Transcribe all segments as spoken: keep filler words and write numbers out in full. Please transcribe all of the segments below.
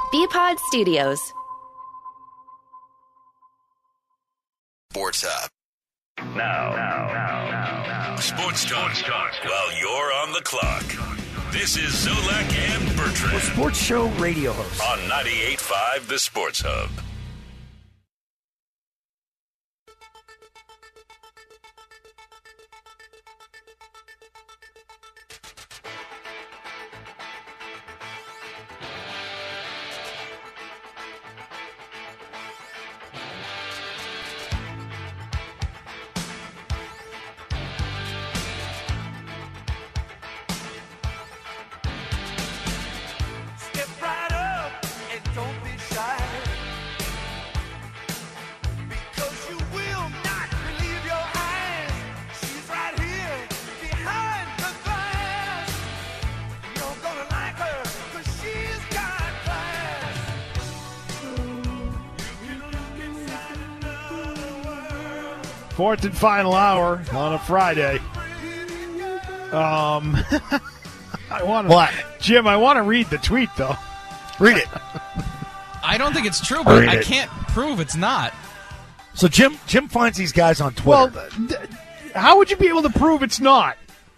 B-Pod Studios. Sports Hub. Now, now, now, now, now. Sports talk while you're on the clock. This is Zolak and Bertrand. We're sports show radio hosts. On ninety-eight point five The Sports Hub. Fourth and final hour on a Friday. Um, I want to, what? Jim, I want to read the tweet, though. Read it. I don't think it's true, but Read I it. can't prove it's not. So Jim Jim finds these guys on Twitter. Well, d- how would you be able to prove it's not?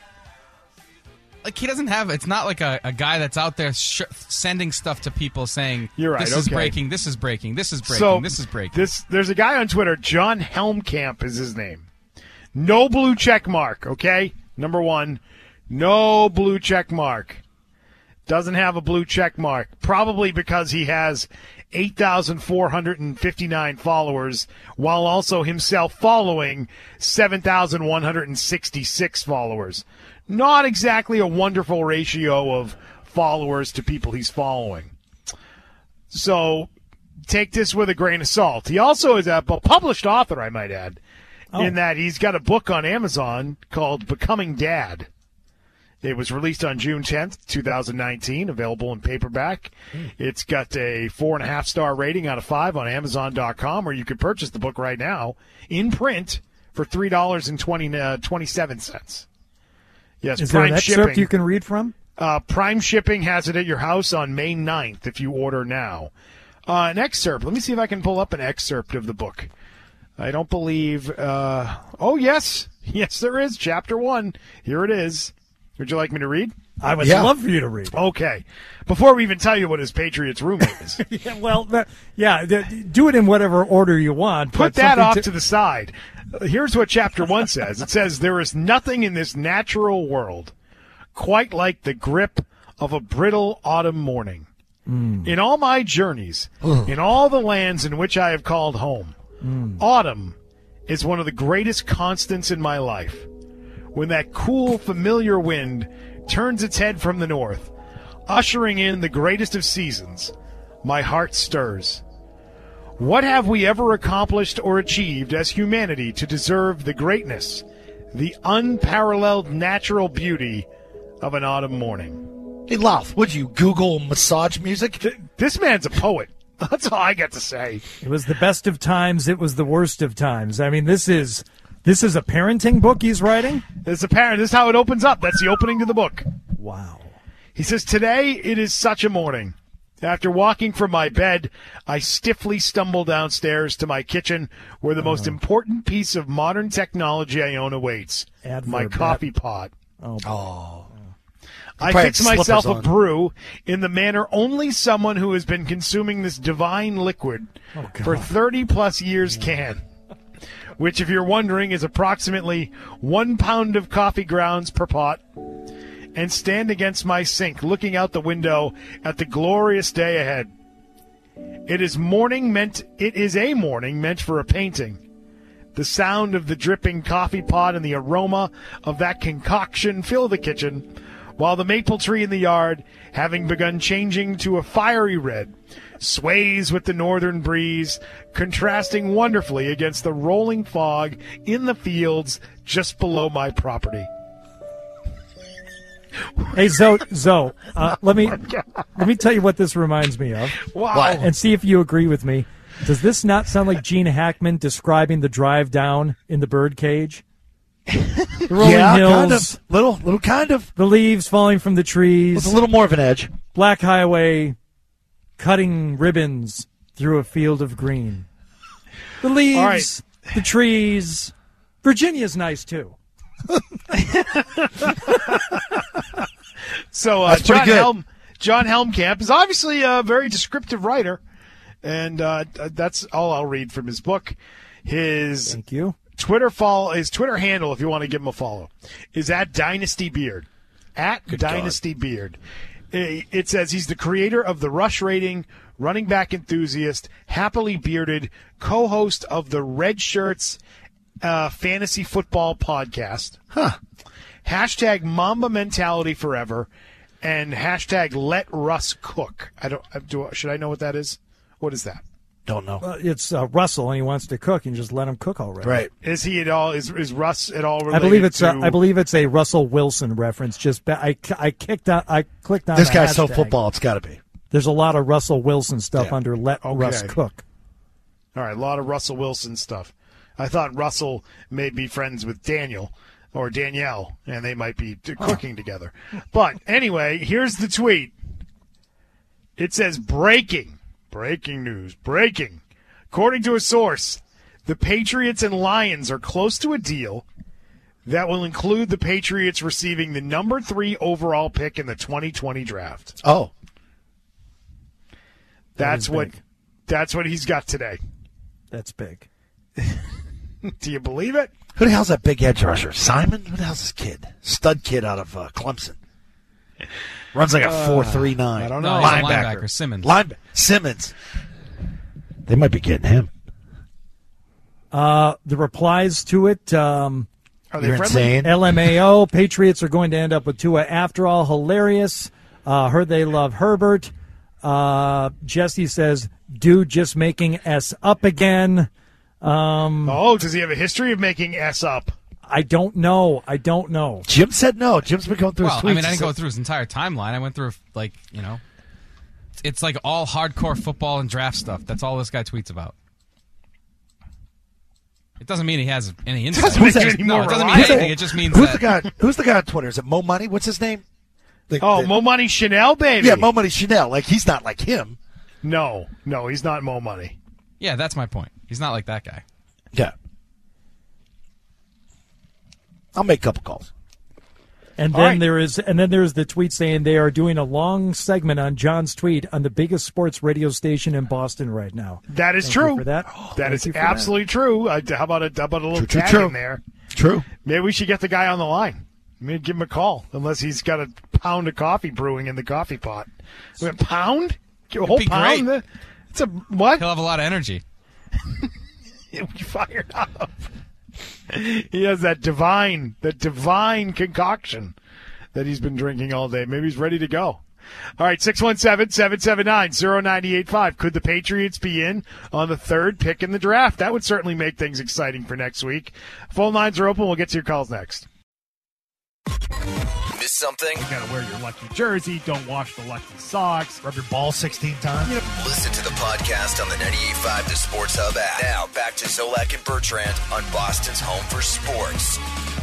Like, he doesn't have, it's not like a, a guy that's out there sh- sending stuff to people saying, You're right, this is okay. breaking, this is breaking, this is breaking, So this is breaking. This, there's a guy on Twitter, John Helmkamp is his name. No blue check mark, okay? Number one, no blue check mark. Doesn't have a blue check mark. Probably because he has eight thousand four hundred fifty-nine followers while also himself following seven thousand one hundred sixty-six followers. Not exactly a wonderful ratio of followers to people he's following. So take this with a grain of salt. He also is a published author, I might add, oh. in that he's got a book on Amazon called Becoming Dad. It was released on June tenth, twenty nineteen, available in paperback. Mm. It's got a four and a half star rating out of five on Amazon dot com, or you could purchase the book right now in print for three dollars and twenty-seven cents. Yes, Is Prime there an excerpt shipping. you can read from? Uh, Prime shipping has it at your house on May ninth if you order now. Uh, an excerpt. Let me see if I can pull up an excerpt of the book. I don't believe. Uh, oh, yes. Yes, there is. Chapter one. Here it is. Would you like me to read? I would Yeah. love for you to read. Okay. Before we even tell you what his Patriots roommate is. yeah, well, that, yeah, th- do it in whatever order you want. Put but that something off to, to the side. Here's what Chapter one says. It says, there is nothing in this natural world quite like the grip of a brittle autumn morning. Mm. In all my journeys, mm. in all the lands in which I have called home, mm. autumn is one of the greatest constants in my life. When that cool, familiar wind turns its head from the north, ushering in the greatest of seasons, my heart stirs. What have we ever accomplished or achieved as humanity to deserve the greatness, the unparalleled natural beauty of an autumn morning? Hey, Louth, would you Google massage music? Th- this man's a poet. That's all I got to say. It was the best of times. It was the worst of times. I mean, this is this is a parenting book he's writing? It's a parent. This is how it opens up. That's the opening to the book. Wow. He says, today it is such a morning. After walking from my bed, I stiffly stumble downstairs to my kitchen where the uh-huh. most important piece of modern technology I own awaits, Adverb, my coffee that. pot. Oh. oh. I fix myself a brew in the manner only someone who has been consuming this divine liquid oh, for thirty-plus years can, which, if you're wondering, is approximately one pound of coffee grounds per pot, and stand against my sink looking out the window at the glorious day ahead. It is morning meant it is a morning meant for a painting. The sound of the dripping coffee pot and the aroma of that concoction fill the kitchen, while the maple tree in the yard, having begun changing to a fiery red, sways with the northern breeze, contrasting wonderfully against the rolling fog in the fields just below my property. Hey, Zoe, Zoe uh, let me let me tell you what this reminds me of. Wow. What? And see if you agree with me. Does this not sound like Gene Hackman describing the drive down in the birdcage? The rolling yeah, hills, kind of. Little, little kind of. the leaves falling from the trees, With a little more of an edge. black highway, cutting ribbons through a field of green. The leaves, All right. the trees. Virginia's nice, too. So uh, That's pretty John good. Helm, John Helmkamp is obviously a very descriptive writer, and uh, that's all I'll read from his book. His Thank you. Twitter follow, his Twitter handle, if you want to give him a follow, is at Dynasty Beard. At Dynasty Beard. It, it says he's the creator of the Rush Rating, running back enthusiast, happily bearded, co-host of the Red Shirts uh, fantasy football podcast. Huh. Hashtag Mamba Mentality Forever, and hashtag Let Russ Cook. I don't. Do, should I know what that is? What is that? Don't know. Uh, it's uh, Russell, and he wants to cook, and just let him cook already. Right. Is he at all? Is is Russ at all I related believe it's to? a, I believe it's a Russell Wilson reference. Just ba- I, I kicked on I clicked on This the guy's so hashtag. football, it's got to be. There's a lot of Russell Wilson stuff Yeah. under Let Okay. Russ Cook. All right, a lot of Russell Wilson stuff. I thought Russell may be friends with Daniel or Danielle, and they might be t- cooking together. But anyway, here's the tweet. It says, breaking, breaking news, breaking. According to a source, the Patriots and Lions are close to a deal that will include the Patriots receiving the number three overall pick in the twenty twenty draft. Oh. That's is what big. that's what he's got today. That's big. Do you believe it? Who the hell's that big edge rusher? Simon? Who the hell's this kid? Stud kid out of uh, Clemson. Runs like a four three nine. I don't No, know. he's a linebacker, Simmons. Linebacker. Simmons. They might be getting him. Uh, the replies to it, um, Are they You're friendly? insane. L M A O, Patriots are going to end up with Tua after all. Hilarious. Uh, heard they love Herbert. Uh, Jesse says, dude just making S up again. Oh, does he have a history of making S up? I don't know. I don't know. Jim said no. Jim's been going through Well, his tweets. I mean, I didn't He go said- through his entire timeline. I went through, like, you know, it's like all hardcore football and draft stuff. That's all this guy tweets about. It doesn't mean he has any insight. Doesn't make It it just- any no, more it doesn't mean reliable. anything. It just means Who's that the guy? Who's the guy on Twitter? Is it Mo Money? What's his name? The- Oh, the- Mo Money Chanel, baby. Yeah, Mo Money Chanel. Like he's not like him. No, no, he's not Mo Money. Yeah, that's my point. He's not like that guy. Yeah. I'll make a couple calls. And All then right. there is, and then there's the tweet saying they are doing a long segment on John's tweet on the biggest sports radio station in Boston right now. That is Thank true. you for that. That Thank is you for absolutely true. Uh, how about a how about a little True, true, tag true. in there? True. Maybe we should get the guy on the line. Maybe give him a call, unless he's got a pound of coffee brewing in the coffee pot. I mean, a pound? A whole be pound? great. It's a what? He'll have a lot of energy. He'll be fired up. He has that divine, that divine concoction that he's been drinking all day. Maybe he's ready to go. All right, six one seven, seven seven nine, zero nine eight five. Could the Patriots be in on the third pick in the draft? That would certainly make things exciting for next week. Phone lines are open. We'll get to your calls next. Miss something? You gotta wear your lucky jersey. Don't wash the lucky socks. Rub your ball sixteen times. Listen to the podcast on the ninety-eight point five The Sports Hub app. Now, back to Zolak and Bertrand on Boston's Home for Sports.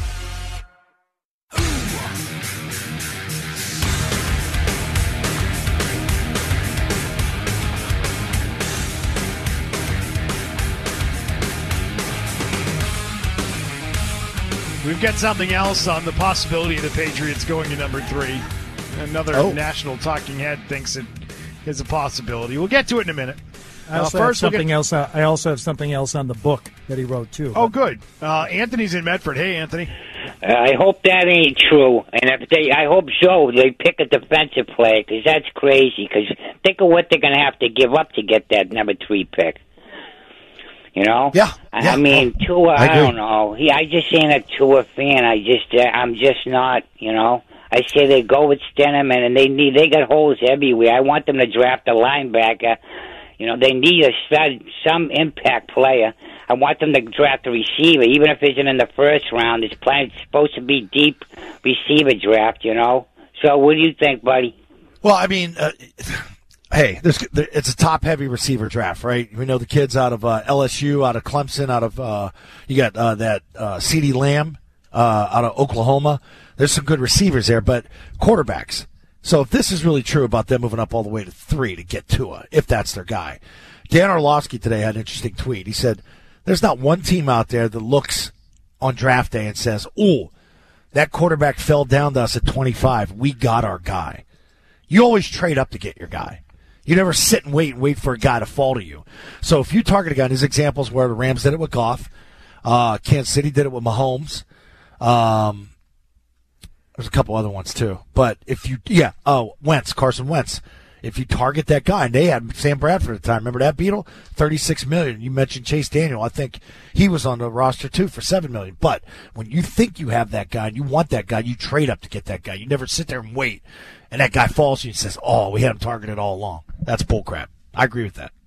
We've got something else on the possibility of the Patriots going to number three. Another Oh. national talking head thinks it is a possibility. We'll get to it in a minute. I also Uh, have first, we'll something get- else. Uh, I also have something else on the book that he wrote too. Oh, good. Uh, Anthony's in Medford. Hey, Anthony. I hope that ain't true, and if they, I hope so. They pick a defensive player because that's crazy. Because think of what they're going to have to give up to get that number three pick. You know? Yeah, I, yeah. I mean, Oh, Tua. I I, agree. don't know. He, I just ain't a Tua fan. I just, uh, I'm just not. You know? I say they go with Stenham, and they need. They got holes everywhere. I want them to draft a linebacker. You know, they need a stud, some impact player. I want them to draft a receiver, even if it isn't in the first round. It's, planned, it's supposed to be deep receiver draft, you know? So what do you think, buddy? Well, I mean, uh, hey, there's, there, it's a top-heavy receiver draft, right? We know the kids out of uh, L S U, out of Clemson, out of uh, you got uh, that uh, CeeDee Lamb uh, out of Oklahoma. There's some good receivers there, but quarterbacks. So if this is really true about them moving up all the way to three to get Tua, if that's their guy. Dan Orlovsky today had an interesting tweet. He said, there's not one team out there that looks on draft day and says, ooh, that quarterback fell down to us at twenty-five. We got our guy. You always trade up to get your guy. You never sit and wait and wait for a guy to fall to you. So if you target a guy, and his examples where the Rams did it with Goff, uh, Kansas City did it with Mahomes. Um, there's a couple other ones too. But if you, yeah, oh, Wentz, Carson Wentz. If you target that guy, and they had Sam Bradford at the time. Remember that, Beetle? thirty-six million dollars. You mentioned Chase Daniel. I think he was on the roster too for seven million dollars. But when you think you have that guy and you want that guy, you trade up to get that guy. You never sit there and wait. And that guy falls to you and says, oh, we had him targeted all along. That's bullcrap. I agree with that.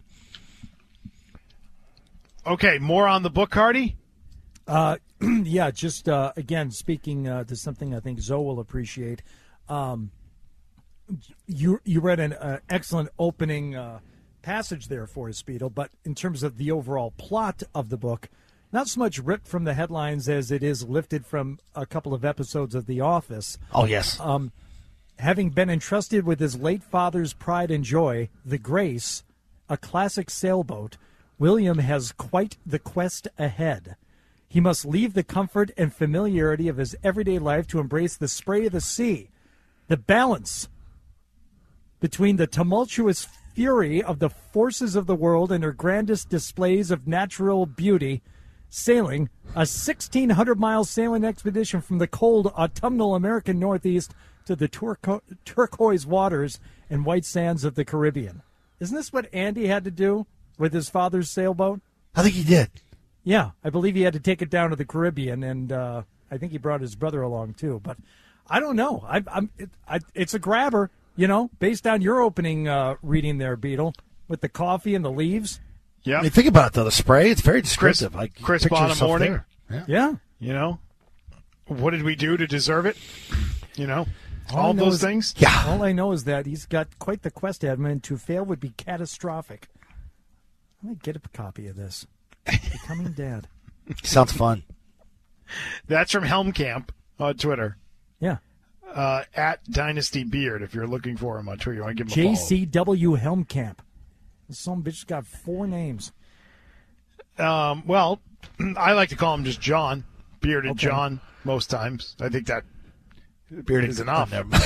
Okay, more on the book, Hardy? Uh, yeah, just, uh, again, speaking uh, to something I think Zoe will appreciate. Um, you you read an uh, excellent opening uh, passage there for us, Speedo, but in terms of the overall plot of the book, not so much ripped from the headlines as it is lifted from a couple of episodes of The Office. Oh, yes. Um, having been entrusted with his late father's pride and joy, the Grace, a classic sailboat, William has quite the quest ahead. He must leave the comfort and familiarity of his everyday life to embrace the spray of the sea, the balance between the tumultuous fury of the forces of the world and her grandest displays of natural beauty, sailing a sixteen hundred mile sailing expedition from the cold autumnal American Northeast to the turco- turquoise waters and white sands of the Caribbean. Isn't this what Andy had to do with his father's sailboat? I think he did. Yeah, I believe he had to take it down to the Caribbean, and uh, I think he brought his brother along too. But I don't know. I, I'm it, I, it's a grabber, you know, based on your opening uh, reading there, Beetle, with the coffee and the leaves. Yeah. I mean, think about it, though. The spray, it's very descriptive. Crisp, like crisp picture bottom yourself morning. there. Yeah. Yeah. You know, what did we do to deserve it? You know, All all I know those is- things. Yeah. All I know is that he's got quite the quest ahead, and to fail would be catastrophic. Let me get a copy of this. Becoming Dad. Sounds fun. That's from Helmkamp on Twitter. Yeah. Uh, at Dynasty Beard, if you're looking for him on Twitter, you want to give him a J follow. C W Helmkamp. This some bitch got four names. Um, well, I like to call him just John. Bearded Okay. John most times. I think that Bearded is enough. Never mind.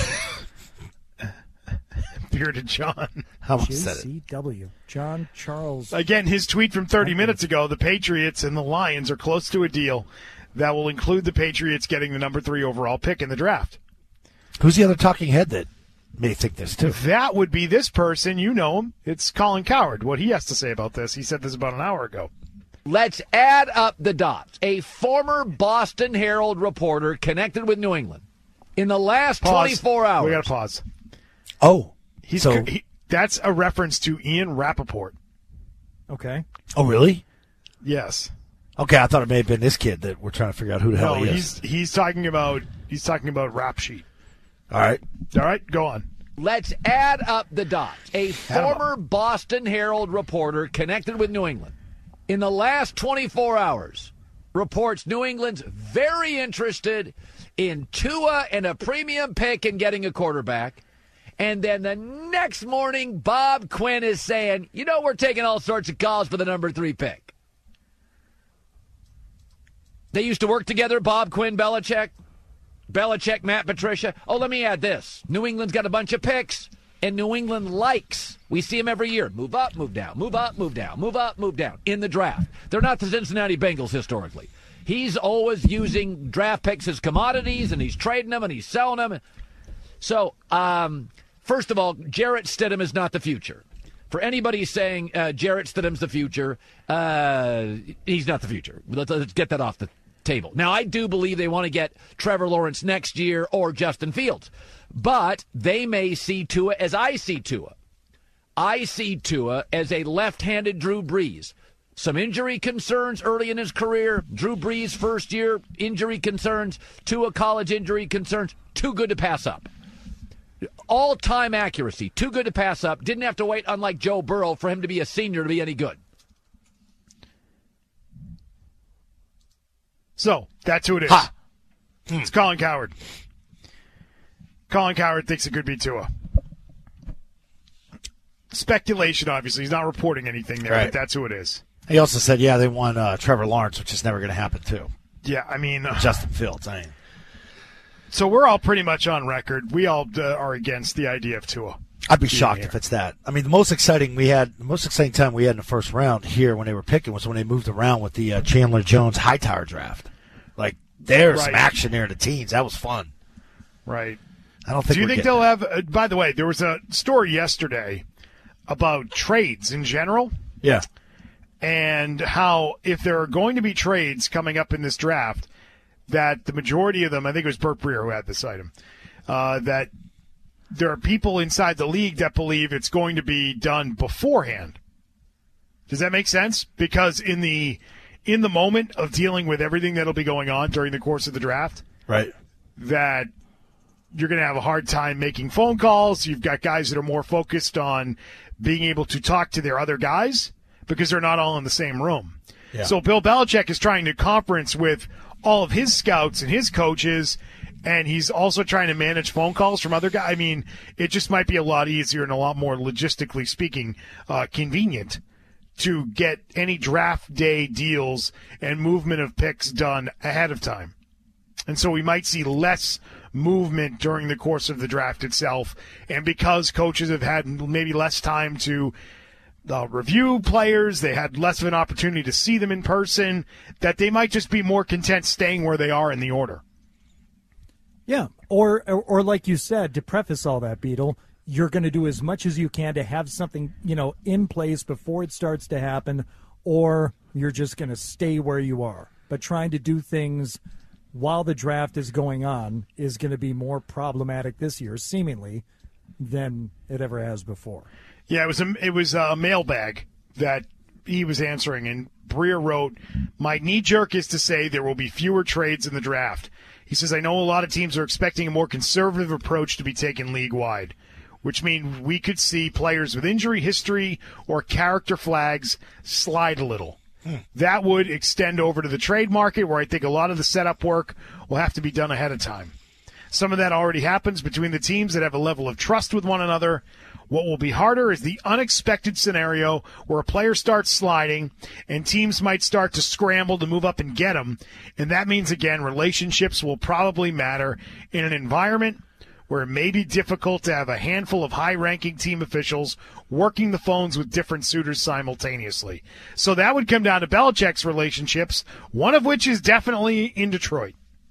Bearded John. I almost J said it. C W. John Charles. Again, his tweet from thirty minutes ago, the Patriots and the Lions are close to a deal that will include the Patriots getting the number three overall pick in the draft. Who's the other talking head that may think this, too? That would be this person. You know him. It's Colin Cowherd. What he has to say about this. He said this about an hour ago. Let's add up the dots. A former Boston Herald reporter connected with New England. In the last Pause. twenty-four hours. We got to pause. Oh. He's So- he, that's a reference to Ian Rappaport. Okay. Oh, really? Yes. Okay, I thought it may have been this kid that we're trying to figure out who the hell No, he is. he's he's talking about he's talking about Rap Sheet. All right. All right, go on. Let's add up the dots. A 'em former Boston Herald reporter connected with New England. In the last twenty-four hours, reports New England's very interested in Tua and a premium pick and getting a quarterback. And then the next morning, Bob Quinn is saying, you know, we're taking all sorts of calls for the number three pick. They used to work together, Bob Quinn, Belichick. Belichick, Matt Patricia. Oh, let me add this. New England's got a bunch of picks, and New England likes. We see them every year. Move up, move down, move up, move down, move up, move down in the draft. They're not the Cincinnati Bengals historically. He's always using draft picks as commodities, and he's trading them, and he's selling them. So, um, first of all, Jarrett Stidham is not the future. For anybody saying uh, Jarrett Stidham's the future, uh, he's not the future. Let's, let's get that off the table. Now, I do believe they want to get Trevor Lawrence next year or Justin Fields, but they may see Tua as I see Tua. I see Tua as a left-handed Drew Brees. Some injury concerns early in his career. Drew Brees' first year, injury concerns. Tua college injury concerns. Too good to pass up. All-time accuracy. Too good to pass up. Didn't have to wait, unlike Joe Burrow, for him to be a senior to be any good. So, that's who it is. Ha! It's Colin Cowherd. Colin Cowherd thinks it could be Tua. Speculation, obviously. He's not reporting anything there, Right. but that's who it is. He also said, yeah, they want uh, Trevor Lawrence, which is never going to happen, too. Yeah, I mean... Uh, Justin Fields, I mean. So we're all pretty much on record. We all uh, are against the idea of Tua. I'd be shocked here. if it's that. I mean, the most exciting we had, the most exciting time we had in the first round here when they were picking was when they moved around with the uh, Chandler Jones Hightower draft. Like, there's Right. some action there in the teens. That was fun. Right. I don't think Do you we're think getting they'll have... Uh, by the way, there was a story yesterday about trades in general. Yeah. And how if there are going to be trades coming up in this draft, that the majority of them, I think it was Burt Breer who had this item, uh, that there are people inside the league that believe it's going to be done beforehand. Does that make sense? Because in the in the moment of dealing with everything that'll be going on during the course of the draft, Right. that you're going to have a hard time making phone calls. You've got guys that are more focused on being able to talk to their other guys because they're not all in the same room. Yeah. So Bill Belichick is trying to conference with all of his scouts and his coaches, and he's also trying to manage phone calls from other guys. I mean, it just might be a lot easier and a lot more logistically speaking uh, convenient to get any draft day deals and movement of picks done ahead of time. And so we might see less movement during the course of the draft itself. And because coaches have had maybe less time to uh, review players, they had less of an opportunity to see them in person, that they might just be more content staying where they are in the order. Yeah, or, or or like you said, to preface all that, Beetle, you're going to do as much as you can to have something, you know, in place before it starts to happen, or you're just going to stay where you are. But trying to do things while the draft is going on is going to be more problematic this year, seemingly, than it ever has before. Yeah, it was a, it was a mailbag that he was answering, and Breer wrote, "My knee-jerk is to say there will be fewer trades in the draft." He says, "I know a lot of teams are expecting a more conservative approach to be taken league-wide, which means we could see players with injury history or character flags slide a little. Hmm. That would extend over to the trade market, where I think a lot of the setup work will have to be done ahead of time. Some of that already happens between the teams that have a level of trust with one another. What will be harder is the unexpected scenario where a player starts sliding and teams might start to scramble to move up and get him. And that means, again, relationships will probably matter in an environment where it may be difficult to have a handful of high-ranking team officials working the phones with different suitors simultaneously." So that would come down to Belichick's relationships, one of which is definitely in Detroit.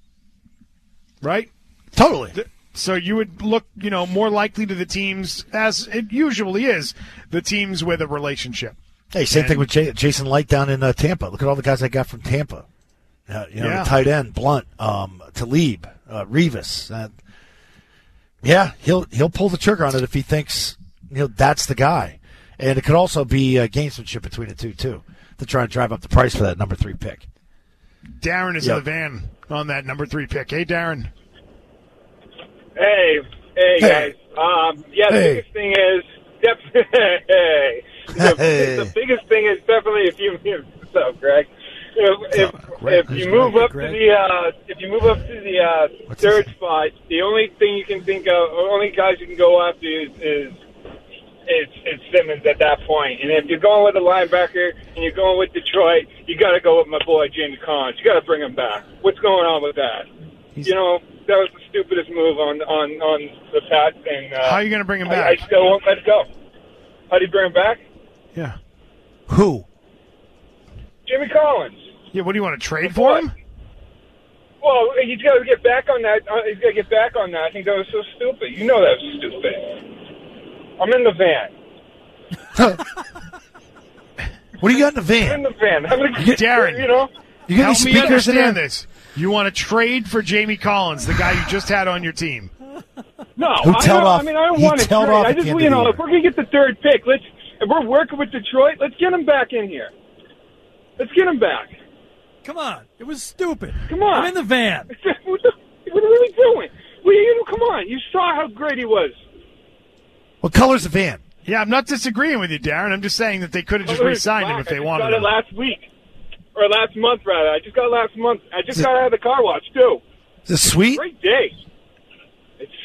Right? Totally. So you would look, you know, more likely to the teams, as it usually is, the teams with a relationship. Hey, same and, thing with J- Jason Light down in uh, Tampa. Look at all the guys I got from Tampa. Uh, you know, Yeah. the tight end, Blunt, um, Talib, uh, Revis. Uh, yeah, he'll he'll pull the trigger on it if he thinks, you know, that's the guy. And it could also be uh, gamesmanship between the two, too, to try and drive up the price for that number three pick. Darren is Yep. in the van on that number three pick. Hey, Darren. Hey, hey, Hey. guys. Um, yeah, the Hey. biggest thing is def- hey. The, Hey. the biggest thing is definitely if you what's up, Greg? If if, Greg? if you Who's move Greg? up Greg? to the uh, if you move up to the uh, What's his third name? spot, the only thing you can think of, or only guys you can go after is is it's it's Simmons at that point. And if you're going with a linebacker and you're going with Detroit, you got to go with my boy Jamie Collins. You got to bring him back. What's going on with that? He's- You know, that was the stupidest move on on on the Pats. And uh, How are you going to bring him I, back? I still won't let it go. How do you bring him back? Yeah. Who? Jimmy Collins. Yeah, what do you want to trade for him? Well, he's got to get back on that. Uh, he's got to get back on that. I think that was so stupid. You know that was stupid. I'm in the van. What do you got in the I'm in van? the van. I'm gonna, Darren. you know. You got Help any me speakers in there? understand this. You want to trade for Jamie Collins, the guy you just had on your team. No, Who I, tailed don't, off- I mean I don't he want to tailed trade. off I at just the end you of the know year. if we're gonna get the third pick, let's if we're working with Detroit, let's get him back in here. Let's get him back. Come on. It was stupid. Come on. I'm in the van. what, the, what are we doing? We, you know, come on. You saw how great he was. What color's the van? Yeah, I'm not disagreeing with you, Darren. I'm just saying that they could have just Oh, re-signed him fuck, if they I just wanted got him. it last week. Or last month, rather. I just got it last month. I just got out of the car wash, too. Is this sweet? Great day. It's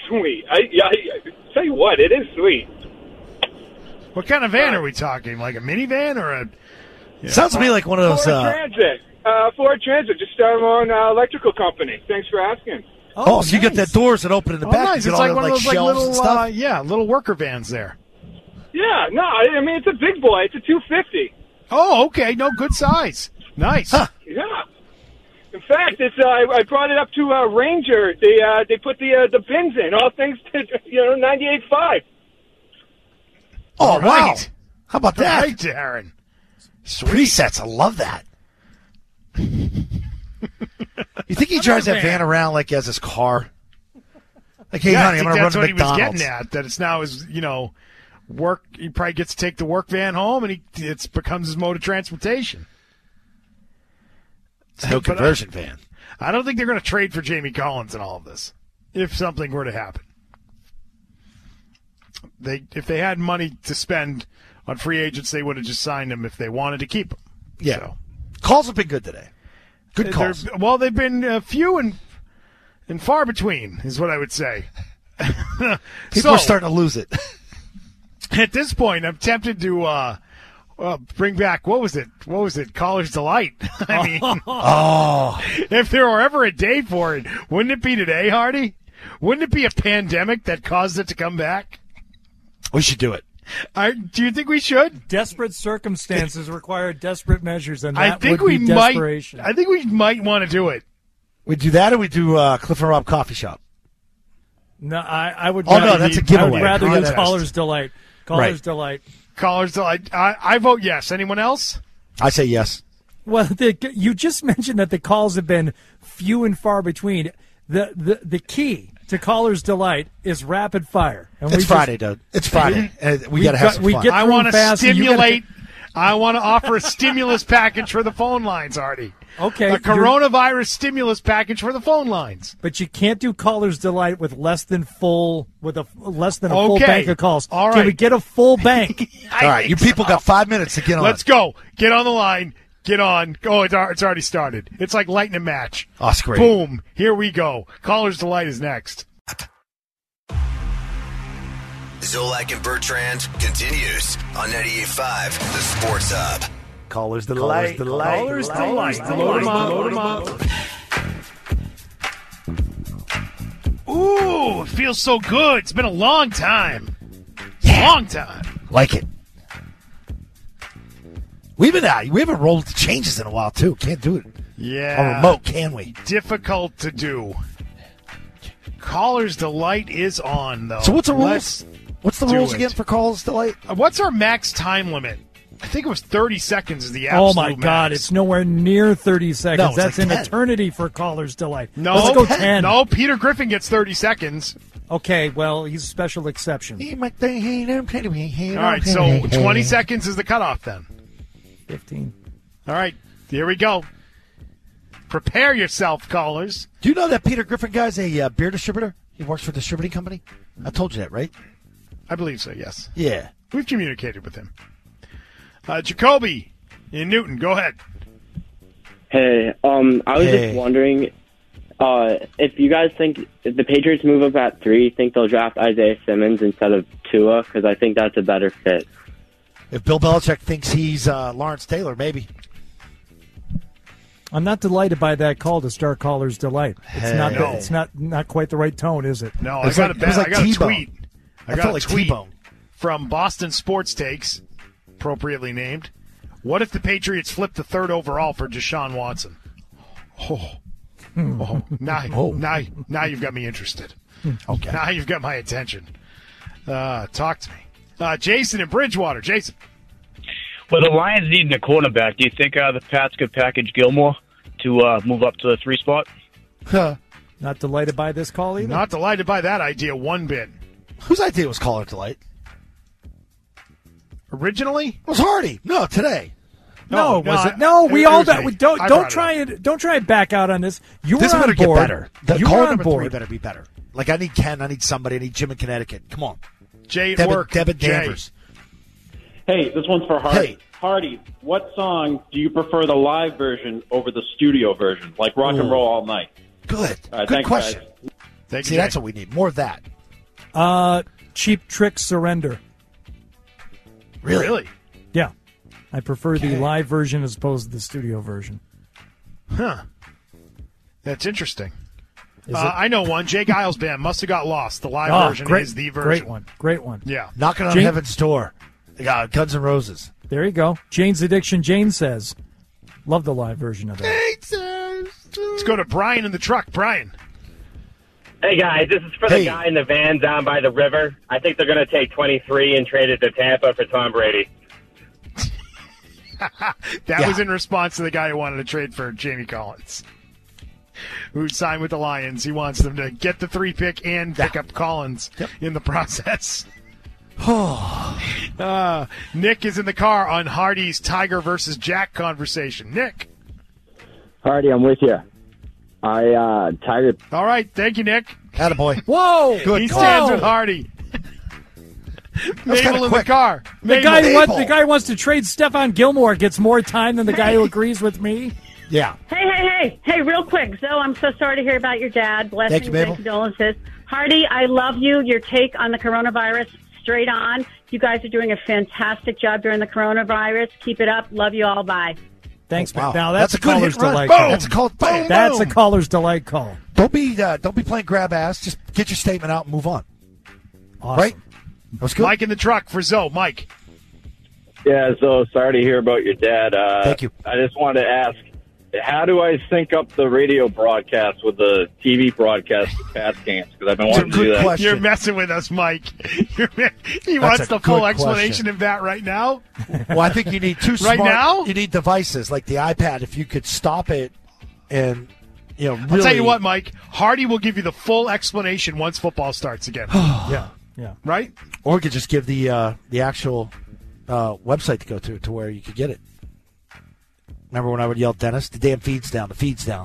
sweet. I, I, I tell you what, it is sweet. What kind of van are we talking? Like a minivan or a? Yeah. Sounds to me like one of those. Ford Uh, Transit. Uh, Ford Transit just started our own uh, electrical company. Thanks for asking. oh, Oh, so you nice. got that doors that open in the Oh, back. nice. You It's get all like the, one of those like shelves and little, stuff. uh, yeah, little worker vans there. Yeah, no, I, I mean it's a big boy. It's a two fifty. Oh, okay. No, good size. Nice. Huh. Yeah. In fact, it's uh, I, I brought it up to uh, Ranger. They uh, they put the uh, the pins in. All things to you know ninety-eight point five. Oh, All wow. right. How about that? Right, Darren. Presets. I love that. You think he drives that van. van around like he has his car? Like, hey, Yeah, honey, I I'm think going to run that's to what he was McDonald's. getting at. That it's now his, you know, work. He probably gets to take the work van home, and he it becomes his mode of transportation. It's no But, uh, conversion van. I don't think they're going to trade for Jamie Collins in all of this. If something were to happen, they if they had money to spend on free agents, they would have just signed him if they wanted to keep him. Yeah. So, Calls have been good today. Good they're- calls. Well, they've been uh, few and and far between, is what I would say. People so, are starting to lose it. At this point, I'm tempted to uh, uh, bring back, what was it? What was it? Caller's Delight. I mean, Oh, if there were ever a day for it, wouldn't it be today, Hardy? Wouldn't it be a pandemic that caused it to come back? we should do it. I, do you think we should? Desperate circumstances require desperate measures, and I that think would we be might. desperation. I think we might want to do it. We do that, or we do uh, Cliff and Rob Coffee Shop. No, I, I would. Oh, no, rather that's a I giveaway. would rather do Contest. Caller's Delight. Caller's Right. Delight. Caller's Delight. I, I vote yes. Anyone else? I say yes. Well, the, you just mentioned that the calls have been few and far between. The the, the key to Caller's Delight is rapid fire. And we It's just- Friday, Doug. It's Friday. and we we got to have got- some we fun. get- I through want to fast and you gotta- stimulate. I want to offer a stimulus package for the phone lines, Artie. Okay, A you're- coronavirus stimulus package for the phone lines. But you can't do Caller's Delight with less than full with a less than a full Okay. bank of calls. All Can right. we get a full bank? All right, you people got five minutes to get on. Let's go. Get on the line. Get on. Oh, it's, al- it's already started. It's like lightning match. Oh, that's great. Boom. Here we go. Caller's Delight is next. Zolak and Bertrand continues on ninety-eight point five, the Sports Hub. Callers Delight. Caller's Delight. Load 'em up. Load 'em up. Ooh, it feels so good. It's been a long time. Long time. Like it. We've been out. We haven't rolled the changes in a while, too. Can't do it Yeah. on remote, can we? Difficult to do. Caller's Delight is on, though. So what's the rules? Let's- What's the do rules it. again for Callers Delight? uh, What's our max time limit? I think it was thirty seconds is the Oh absolute my God! max. It's nowhere near thirty seconds. No, it's That's like an ten. eternity for Caller's Delight. No, Let's go ten. No, Peter Griffin gets thirty seconds. Okay, well, he's a special exception. All right, so twenty seconds is the cutoff then. Fifteen. All right, here we go. Prepare yourself, callers. Do you know that Peter Griffin guy's a uh, beer distributor? He works for a distributing company. I told you that, right? I believe so, yes. Yeah. We've communicated with him. Uh, Jacoby in Newton, go ahead. Hey, um, I was Hey. just wondering uh, if you guys think if the Patriots move up at three, you think they'll draft Isaiah Simmons instead of Tua? Because I think that's a better fit. If Bill Belichick thinks he's uh, Lawrence Taylor, maybe. I'm not delighted by that call to start Caller's Delight. It's not. No. The, it's not not quite the right tone, is it? No, It I was got, like- a, it was ba- like I got a T-Bone. tweet. I I got felt a like tweet T-Bone. from Boston Sports Takes, appropriately named. What if the Patriots flip the third overall for Deshaun Watson? Oh, oh, now, Oh. now, now you've got me interested. Okay. Now you've got my attention. Uh, talk to me. Uh, Jason in Bridgewater. Jason. Well, the Lions needing a cornerback. Do you think uh, the Pats could package Gilmore to uh, move up to the three spot? Huh. Not delighted by this call either. Not delighted by that idea one bit. Whose idea was Caller Delight? Originally? It was Hardy. No, today. No, No, was no, it? No, we it all was that me. we don't I don't brought it try and don't try and back out on this. You This were on better get board. better. The You caller were on number three board. better be better. Like, I need Ken. I need somebody. I need Jim in Connecticut. Come on. Jay at Debit, work. Debit Jay. Danvers. Hey, this one's for Hardy. Hey. Hardy, what song do you prefer the live version over the studio version, like Rock and Ooh. Roll All Night? Good. All right, Good thanks, question. guys. Thank you, See, Jay. that's what we need. More of that. Uh, Cheap Trick Surrender. Really? Really? Yeah. I prefer Okay. the live version as opposed to the studio version. Huh. That's interesting. Is Uh, it? I know one. Jay Giles Band must have got lost. The live Oh, version great, is the version. Great one. Great one. Yeah. Knocking on Jane- Heaven's Door. They got Guns N' Roses. There you go. Jane's Addiction. Jane says, love the live version of that. Let's go to Brian in the truck. Brian. Hey, guys, this is for Hey. the guy in the van down by the river. I think they're going to take twenty-three and trade it to Tampa for Tom Brady. That Yeah. was in response to the guy who wanted to trade for Jamie Collins, who signed with the Lions. He wants them to get the three pick and pick up Collins in the process. uh, Nick is in the car on Hardy's Tiger versus Jack conversation. Nick. Hardy, I'm with you. I uh, Tiger. All right. Thank you, Nick. Attaboy. Whoa! Good He call. stands with Hardy. That's kinda Mabel in quick. the car. The Mabel. guy, who wants, Mabel. the guy who wants to trade Stephon Gilmore gets more time than the guy who agrees with me. Yeah. Hey, hey, hey, hey, real quick. Zoe, I'm so sorry to hear about your dad. Blessings Thank you, Mabel. and condolences. Hardy, I love you. Your take on the coronavirus, straight on. You guys are doing a fantastic job during the coronavirus. Keep it up. Love you all. Bye. Thanks, Wow. man. Now that's, That's a a good caller's hit and run. delight Boom. call. That's a call. Boom, That's boom. a caller's delight call. Don't be uh, don't be playing grab ass. Just get your statement out and move on. Awesome. Right? That was good. Mike in the truck for Zoe. Mike. Yeah, so sorry to hear about your dad. Uh, Thank you. I just wanted to ask, how do I sync up the radio broadcast with the T V broadcast with Pats games? Because I've been It's a wanting to do good that. question. You're messing with us, Mike. You're, he That's wants a the full good explanation question. of that right now. Well, I think you need two Right smart. now? You need devices like the iPad. If you could stop it, and you know, really. I'll tell you what, Mike. Hardy will give you the full explanation once football starts again. Yeah, yeah. Right? Or you could just give the uh, the actual uh, website to go to to where you could get it. Remember when I would yell, "Dennis, the damn feed's down. The feed's down."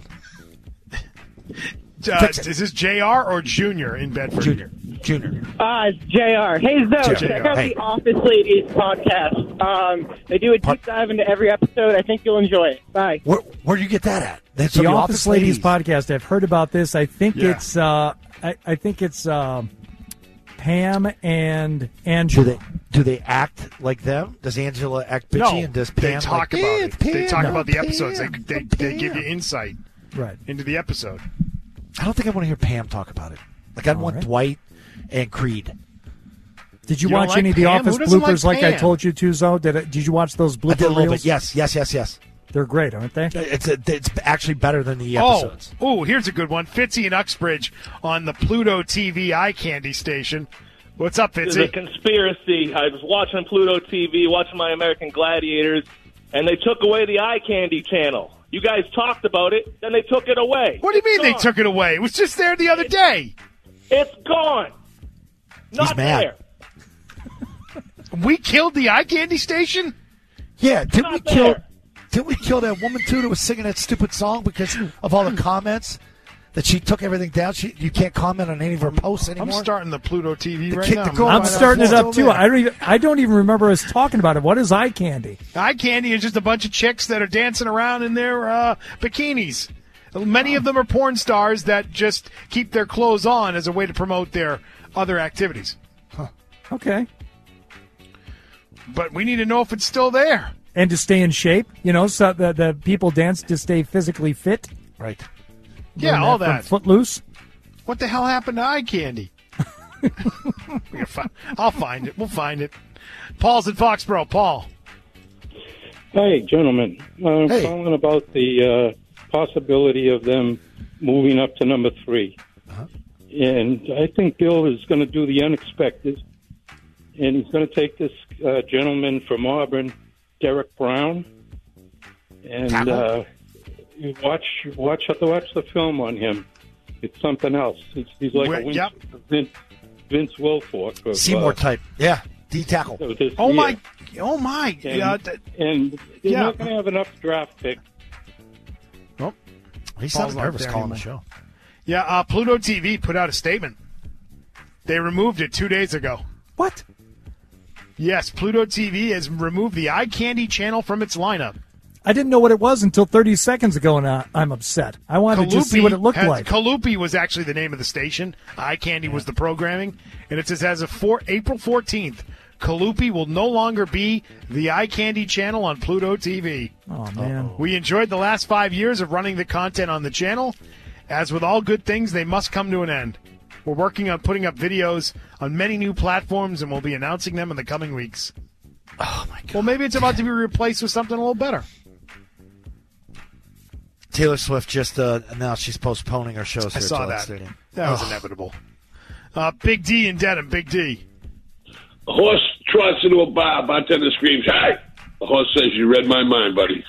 Uh, Fix it. is this J R or Junior in Bedford? Junior, Junior. Ah, it's J R. Hey, Zoe, J R. check out Hey. the Office Ladies podcast. Um, they do a deep dive into every episode. I think you'll enjoy it. Bye. Where where do you get that at? That's The from Office, Ladies podcast. I've heard about this. I think Yeah. it's. Uh, I, I think it's um, Pam and Do Angela. they do they act like them? Does Angela act bitchy No, and does they Pam talk like, about "Eh, it. it's They Pam, talk no, about the Pam, episodes. They, they, no, they give you Pam." insight Right. into the episode. I don't think I want to hear Pam talk about it. Like I'd All want right. Dwight and Creed. Did you, You don't watch like any of the Pam? Office Who doesn't bloopers like like, I Pam? told you to, Zoe? Did, it, did you watch those blooper I did a little reels? bit. Yes, yes, yes, yes. They're great, aren't they? It's a, it's actually better than the Oh, episodes. oh, here's a good one. Fitzy and Uxbridge on the Pluto T V eye candy station. What's up, There's a Fitzy? conspiracy. I was watching Pluto T V, watching my American Gladiators, and they took away the eye candy channel. You guys talked about it, then they took it away. What do you mean It's they gone. took it away? It was just there the other day. It's gone. Not mad. there. We killed the eye candy station? Yeah, didn't we Not kill? there. Didn't we kill that woman too that was singing that stupid song because of all the comments that she took everything down? She you can't comment on any of her posts I'm anymore. starting the Pluto T V The right kick now. the goal I'm right starting off it the up too. floor. I don't even. I don't even remember us talking about it. What is eye candy? Eye candy is just a bunch of chicks that are dancing around in their uh, bikinis. Many of them are porn stars that just keep their clothes on as a way to promote their other activities. Okay. But we need to know if it's still there. And to stay in shape, you know, so the the people dance to stay physically fit. Right. Yeah, Learn all from that. Footloose. What the hell happened to eye candy? We gotta fi- I'll find it. We'll find it. Paul's in Foxborough. Paul. Hey, gentlemen. I'm Hey. calling about the uh, possibility of them moving up to number three. Uh-huh. And I think Bill is going to do the unexpected. And he's going to take this uh, gentleman from Auburn, Derek Brown. And uh, you watch, watch, watch the film on him. It's something else. He's, he's like Where- a Vince, yep. Vince, Vince Wilfork. Of, Seymour uh, type. Yeah. D tackle. of this Oh year. my! Oh my! And, Yeah, th- and they're Yeah. not going to have enough draft picks. He Paul's sounded not nervous there calling the anymore. show. yeah. Uh, Pluto T V put out a statement. They removed it two days ago. What? Yes, Pluto T V has removed the eye candy channel from its lineup. I didn't know what it was until thirty seconds ago, and I, I'm upset. I wanted to just see what it looked has, like. Kalupi was actually the name of the station. Eye Candy yeah. was the programming. And it says as of four, April fourteenth, Kalupi will no longer be the Eye Candy channel on Pluto T V. Oh, man. Uh-oh. We enjoyed the last five years of running the content on the channel. As with all good things, they must come to an end. We're working on putting up videos on many new platforms, and we'll be announcing them in the coming weeks. Oh, my God. Well, maybe it's about to be replaced with something a little better. Taylor Swift just uh, announced she's postponing her shows I here at saw Gillette that. Stadium. That was oh. inevitable. Uh, Big D in Dedham. Big D. A horse trots into a bar. Bartender screams, "Hey!" The horse says, "You read my mind, buddy."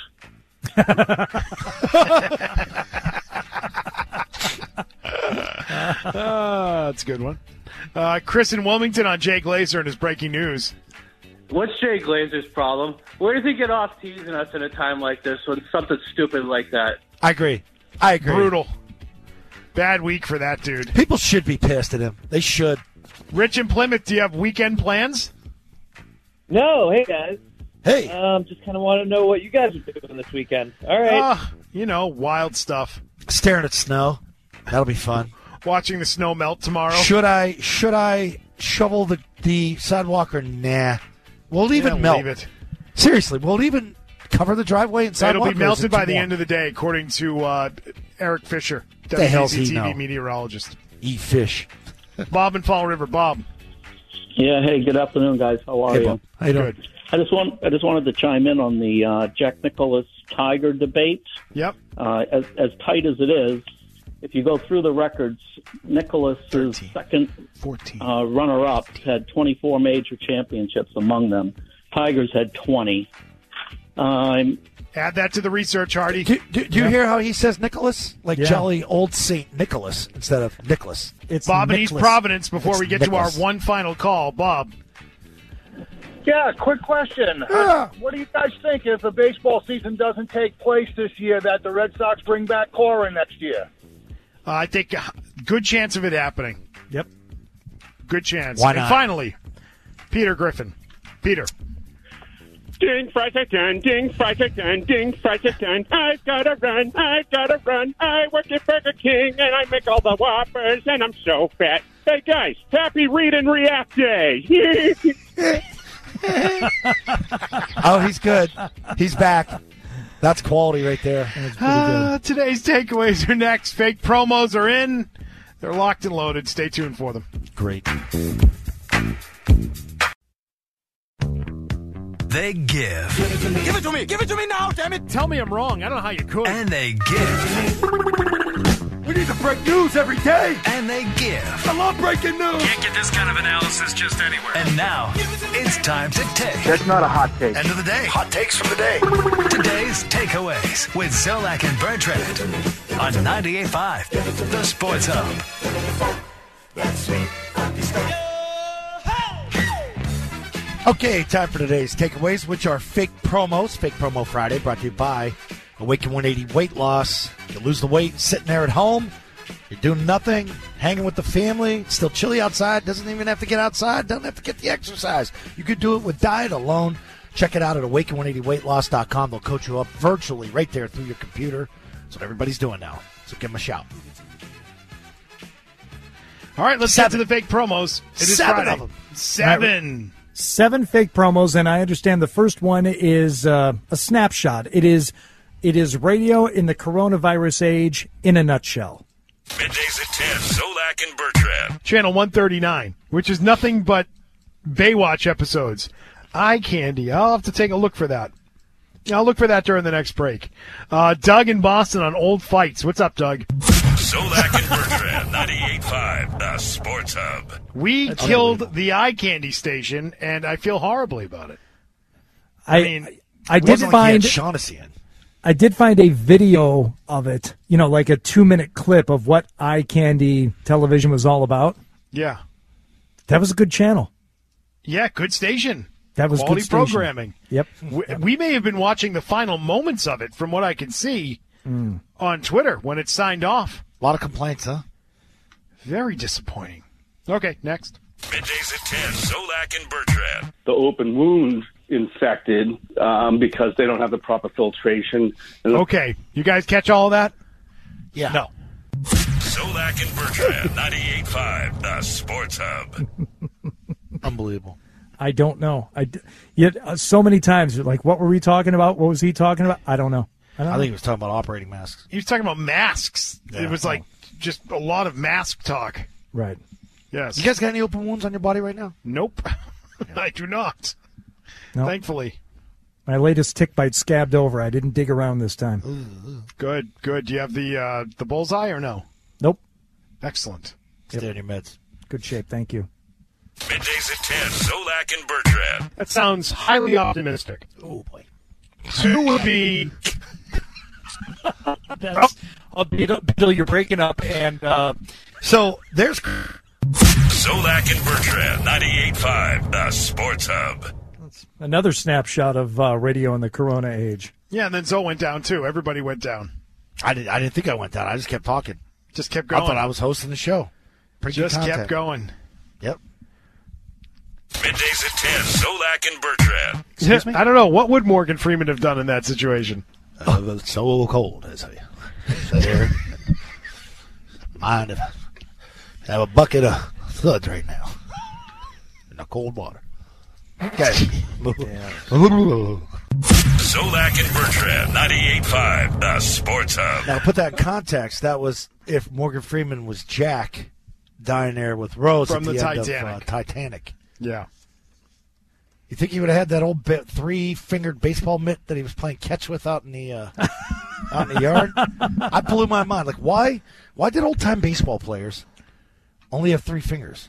uh, that's a good one. Uh, Chris in Wilmington on Jay Glazer and his breaking news. What's Jay Glazer's problem? Where does he get off teasing us in a time like this with something stupid like that? I agree. I agree. Brutal. Bad week for that dude. People should be pissed at him. They should. Rich in Plymouth, do you have weekend plans? No. Hey, guys. Hey. Um, just kind of want to know what you guys are doing this weekend. All right. Uh, you know, wild stuff. Staring at snow. That'll be fun. Watching the snow melt tomorrow. Should I should I shovel the, the sidewalk or nah? Will it even yeah, melt? Leave it. Seriously, will it even cover the driveway and sidewalk? It'll be melted by the warm? end of the day, according to uh, Eric Fisher, the hell's he W B C T V know? meteorologist. Eat fish. Bob in Fall River. Bob. Yeah. Hey. Good afternoon, guys. How are hey, you? Bob. How you doing? Good. I just want I just wanted to chime in on the uh, Jack Nicklaus Tiger debate. Yep. Uh, as as tight as it is, if you go through the records, Nicklaus's second uh, runner-up had twenty-four major championships among them. Tigers had twenty. Um, Add that to the research, Hardy. Do, do, do you yeah. hear how he says Nicholas? Like Yeah. jolly old Saint Nicholas instead of Nicholas. It's Bob in Nicholas. East Providence, before It's we get Nicholas. to our one final call. Bob. Yeah, quick question. Yeah. What do you guys think if the baseball season doesn't take place this year, that the Red Sox bring back Cora next year? Uh, I think a good chance of it happening. Yep. Good chance. Why And not? finally, Peter Griffin. Peter. Ding, fry done, ding, fry done, ding, fry done. I've gotta run, I've gotta run. I work at Burger King and I make all the Whoppers and I'm so fat. Hey guys, happy Read and React Day. Oh, he's good. He's back. That's quality right there. That's pretty Uh, today's takeaways are next. Fake promos are in. They're locked and loaded. Stay tuned for them. Great. They give. Give it to me. Give it to me. Give it to me now, damn it. Tell me I'm wrong. I don't know how you could. And they give. We need to break news every day. And they give. I love breaking news. Can't get this kind of analysis just anywhere. And now, it's time to take. That's not a hot take. End of the day. Hot takes from the day. Today's takeaways with Zolak and Bertrand on ninety-eight point five, The Sports Hub. Okay, time for today's takeaways, which are fake promos. Fake Promo Friday, brought to you by Awaken one eighty Weight Loss. You lose the weight sitting there at home. You're doing nothing, hanging with the family. It's still chilly outside. Doesn't even have to get outside. Doesn't have to get the exercise. You could do it with diet alone. Check it out at awaken one eighty weight loss dot com. They'll coach you up virtually right there through your computer. That's what everybody's doing now. So give them a shout. All right, let's Seven. get to the fake promos. It is Seven Friday. of them. Seven. Seven fake promos, and I understand the first one is uh, a snapshot. It is, it is radio in the coronavirus age in a nutshell. Middays at ten, Zolak and Bertrand. Channel one thirty-nine, which is nothing but Baywatch episodes. Eye candy. I'll have to take a look for that. I'll look for that during the next break. Uh, Doug in Boston on old fights. What's up, Doug? Zolak and Bertrand, ninety-eight point five, The Sports Hub. We That's killed unbelievable. the eye candy station, and I feel horribly about it. I, I mean, I It did wasn't like he had find Shaughnessy in. I did find a video of it, you know, like a two-minute clip of what eye candy television was all about. Yeah. That was a good channel. Yeah, good station. That was Quality good station. programming. Yep. We, we may have been watching the final moments of it from what I can see Mm. on Twitter when it signed off. A lot of complaints, huh? Very disappointing. Okay, next. Middays at ten, Zolak and Bertrand. The open wound infected um, because they don't have the proper filtration. And Okay, you guys catch all of that? Yeah. No. Solak and Bertrand, ninety-eight point five, the Sports Hub. Unbelievable. I don't know. I d- yet uh, so many times, you're like, what were we talking about? What was he talking about? I don't know. I, don't I know. think he was talking about operating masks. He was talking about masks. Yeah. It was like just a lot of mask talk. Right. Yes. You guys got any open wounds on your body right now? Nope. I do not. No. Thankfully. My latest tick bite scabbed over. I didn't dig around this time. Good, good. Do you have the uh, the bullseye or no? Nope. Excellent. Stay on your meds. Good shape. Thank you. Middays at ten, Solak and Bertrand. That sounds highly optimistic. Oh, boy. Two would be... That's, oh, Beetle, Beetle, you're breaking up, and uh, so there's Solak and Bertrand, ninety-eight point five, the Sports Hub. another snapshot of uh, radio in the Corona age. Yeah, and then Zoe went down, too. Everybody went down. I didn't. I didn't think I went down. I just kept talking. Just kept going. I thought I was hosting the show. Pretty Just good kept content. going. Yep. Middays at ten, Solak and Bertrand. Excuse me? I don't know. What would Morgan Freeman have done in that situation? Uh, it's so cold, I tell you. Sit here. Mind if I have a bucket of suds right now in the cold water. Okay. Solak and Bertrand, ninety-eight point five, the Sports Hub. Now, to put that in context, that was if Morgan Freeman was Jack dying there with Rose From at the, the end Titanic. of uh, Titanic. Yeah. You think he would have had that old bit, three-fingered baseball mitt that he was playing catch with out in the uh, out in the yard? I blew my mind. Like, why? Why did old-time baseball players only have three fingers?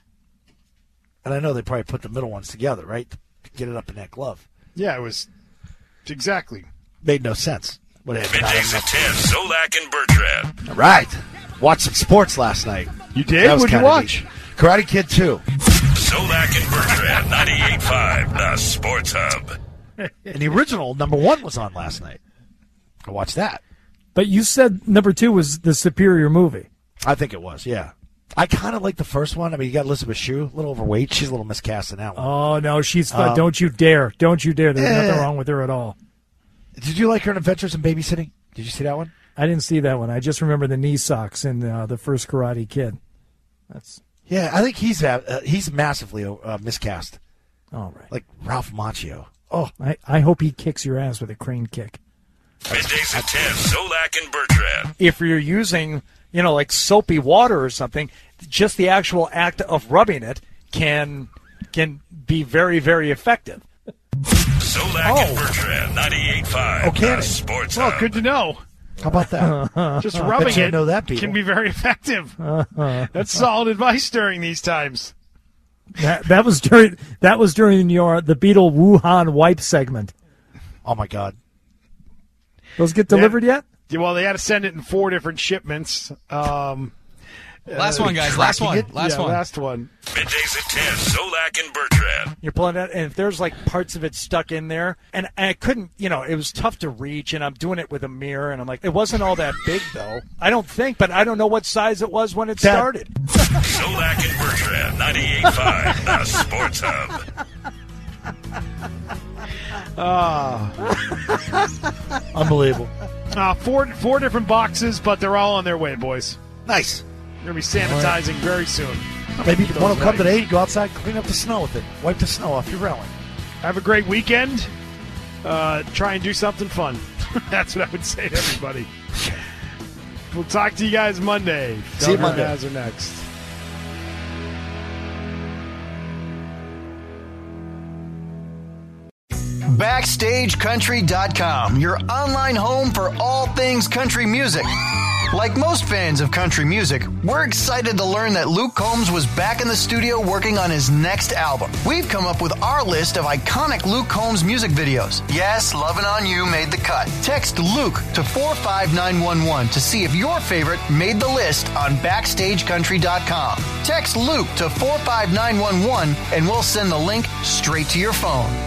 And I know they probably put the middle ones together, right, to get it up in that glove. Yeah, it was exactly. Made no sense. What had Middays at ten, Solak and Bertrand. All right. Watched some sports last night. You did? That was What'd you kinda watch? neat. Karate Kid two. Solak and Bertrand, ninety-eight point five, the Sports Hub. And the original number one was on last night. I watched that. But you said number two was the superior movie. I think it was, yeah. I kind of like the first one. I mean, you got Elizabeth Shue, a little overweight. She's a little miscast in that one. Oh, no, she's fun. Um, Don't you dare. Don't you dare. There's eh. nothing wrong with her at all. Did you like her in Adventures in Babysitting? Did you see that one? I didn't see that one. I just remember the knee socks in uh, the first Karate Kid. That's Yeah, I think he's uh, he's massively uh, miscast. all right. Like Ralph Macchio. Oh, I, I hope he kicks your ass with a crane kick. Middays at ten, Solak and Bertrand. If you're using, you know, like soapy water or something, just the actual act of rubbing it can can be very, very effective. Solak and Bertrand, ninety-eight point five, Oh, can the it? Sports Well, Hub. good to know. How about that? Just Bet rubbing you it know that, people. can be very effective. That's solid advice during these times. That, that was during that was during your the Beetle Wuhan wipe segment. Oh, my God. Those get delivered yet? Yeah, well, they had to send it in four different shipments. Um, Last uh, one, guys. Last one. tracking it? Last Yeah, one. Last one. Middays at ten, Solak and Bertrand. You're pulling it, and if there's like parts of it stuck in there, and I couldn't, you know, it was tough to reach, and I'm doing it with a mirror, and I'm like, it wasn't all that big though. I don't think, but I don't know what size it was when it That- started. Solak and Bertrand, ninety-eight point five, the Sports Hub. Ah, Unbelievable. uh, four four different boxes, but they're all on their way, boys. Nice. We're gonna be sanitizing very soon. Maybe Get one will those come right. today. Go outside, clean up the snow with it. Wipe the snow off your railing. Have a great weekend. Uh, try and do something fun. That's what I would say to everybody. We'll talk to you guys Monday. See you Governor Monday. Hazard next. Backstage Country dot com, your online home for all things country music. Like most fans of country music, we're excited to learn that Luke Combs was back in the studio working on his next album. We've come up with our list of iconic Luke Combs music videos. Yes, Lovin' On You made the cut. Text Luke to four five nine one one to see if your favorite made the list on Backstage Country dot com. Text Luke to four five nine one one and we'll send the link straight to your phone.